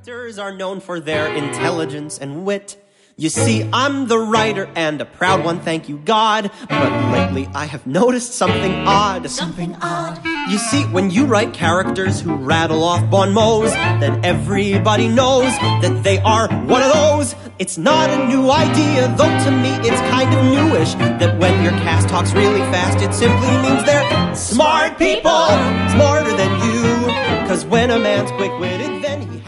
Actors are known for their intelligence and wit. You see, I'm the writer and a proud one, thank you God. But lately I have noticed something odd. Something odd. You see, when you write characters who rattle off bon mots, then everybody knows that they are one of those. It's not a new idea, though to me it's kind of newish, that when your cast talks really fast, it simply means they're smart people, smarter than you. 'Cause when a man's quick-witted, then he